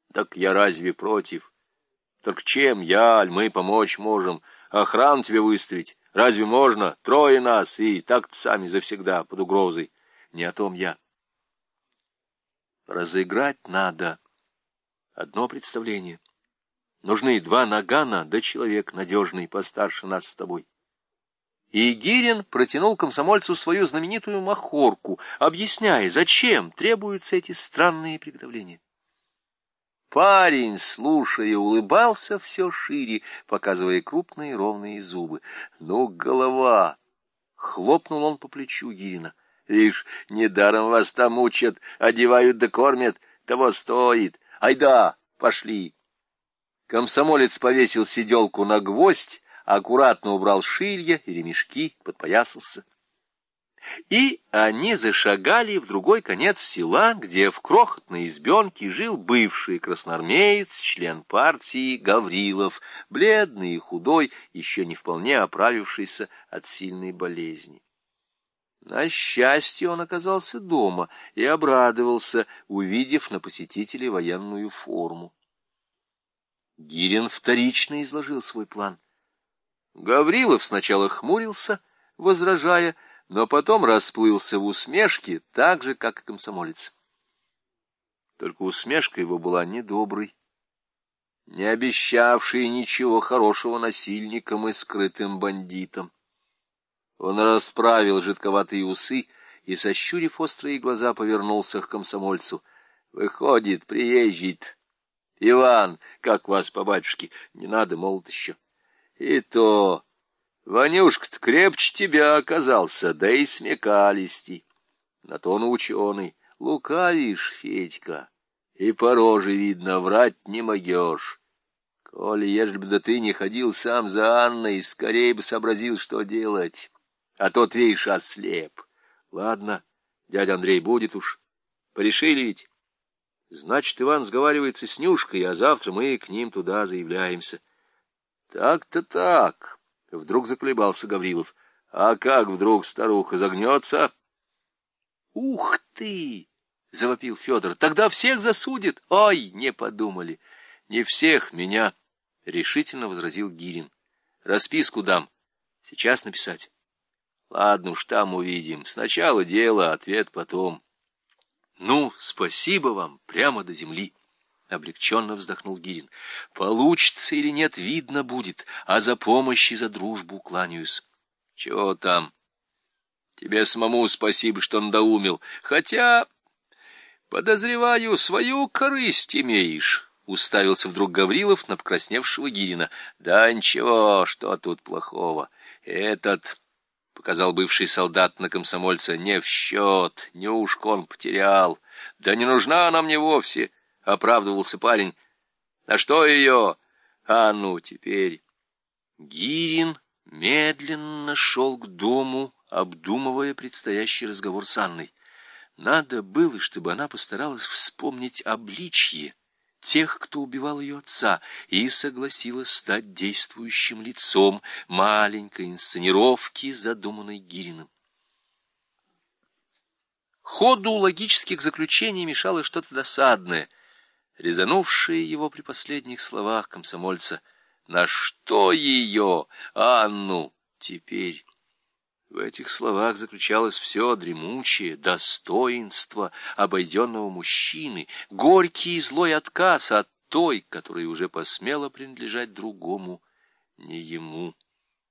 Так я разве против? Только чем я, аль мы помочь можем? Охрану тебе выставить? Разве можно? Трое нас, и так-то сами завсегда под угрозой. Не о том я. Разыграть надо одно представление. Нужны два нагана, да человек надежный, постарше нас с тобой. И Гирин протянул комсомольцу свою знаменитую махорку, объясняя, зачем требуются эти странные приготовления. Парень, слушая, улыбался все шире, показывая крупные ровные зубы. «Ну, голова!» — хлопнул он по плечу Гирина. «Вишь, недаром вас там учат, одевают да кормят, того стоит. Айда, пошли!» Комсомолец повесил сиделку на гвоздь, аккуратно убрал шилья и ремешки, подпоясался. И они зашагали в другой конец села, где в крохотной избенке жил бывший красноармеец, член партии Гаврилов, бледный и худой, еще не вполне оправившийся от сильной болезни. На счастье, он оказался дома и обрадовался, увидев на посетителе военную форму. Гирин вторично изложил свой план. Гаврилов сначала хмурился, возражая, но потом расплылся в усмешке, так же, как и комсомолец. Только усмешка его была недоброй, не обещавшей ничего хорошего насильникам и скрытым бандитам. Он расправил жидковатые усы и, сощурив острые глаза, повернулся к комсомольцу. «Выходит, приезжий-то. Иван, как вас по батюшке? Не надо, молод еще. И то... Ванюшка-то крепче тебя оказался, да и смекалистей. На то он ученый. Лукавишь, Федька, и по роже видно, врать не могешь. Коли, ежели бы да ты не ходил сам за Анной, скорее бы сообразил, что делать. А тот, видишь, ослеп. Ладно, дядя Андрей, будет уж. Порешили ведь? Значит, Иван сговаривается с Нюшкой, а завтра мы к ним туда заявляемся. Так-то так. Вдруг заколебался Гаврилов. А как вдруг старуха загнется? Ух ты! Завопил Федор. Тогда всех засудит. Ой, не подумали. Не всех, меня, решительно возразил Гирин. Расписку дам. Сейчас написать. Ладно уж, там увидим. Сначала дело, ответ потом. Ну, спасибо вам, прямо до земли. Облегченно вздохнул Гирин. Получится или нет, видно будет, а за помощь и за дружбу кланяюсь. Чего там? Тебе самому спасибо, что надоумил. Хотя, подозреваю, свою корысть имеешь. Уставился вдруг Гаврилов на покрасневшего Гирина. Да ничего, что тут плохого? Этот, показал бывший солдат на комсомольца, не в счет, Нюшку он потерял. Да не нужна она мне вовсе. — оправдывался парень. — А что ее? А ну, теперь... Гирин медленно шел к дому, обдумывая предстоящий разговор с Анной. Надо было, чтобы она постаралась вспомнить обличье тех, кто убивал ее отца, и согласилась стать действующим лицом маленькой инсценировки, задуманной Гириным. Ходу логических заключений мешало что-то досадное, резанувшие его при последних словах комсомольца. На что ее, Анну, теперь? В этих словах заключалось все дремучее достоинство обойденного мужчины, горький и злой отказ от той, которая уже посмела принадлежать другому, не ему.